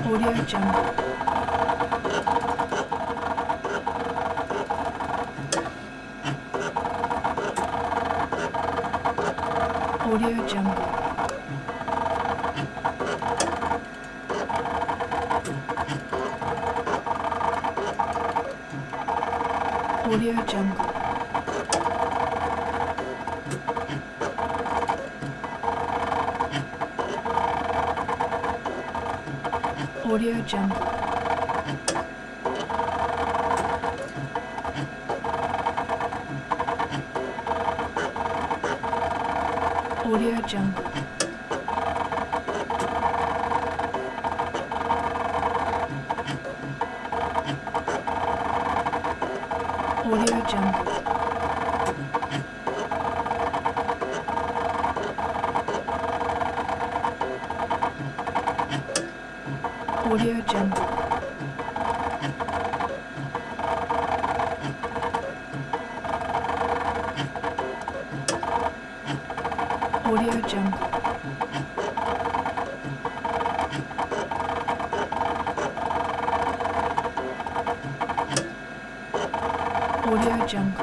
Audio Jungle. Audio Jungle. Audio Jungle. Audio Jungle. Audio Jungle. Audio Jungle. Audio Jungle. Audio Jungle. Audio Jungle.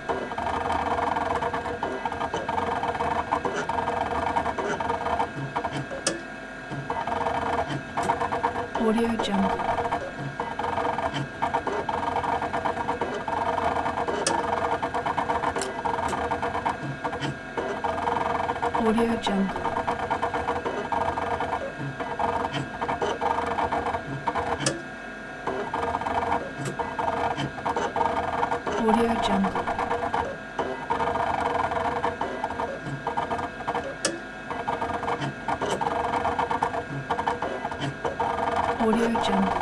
Audio Jungle. Audio Jungle. Audio Jungle. Audio Jungle.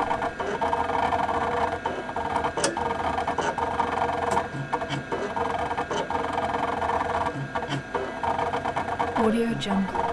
Audio Jungle.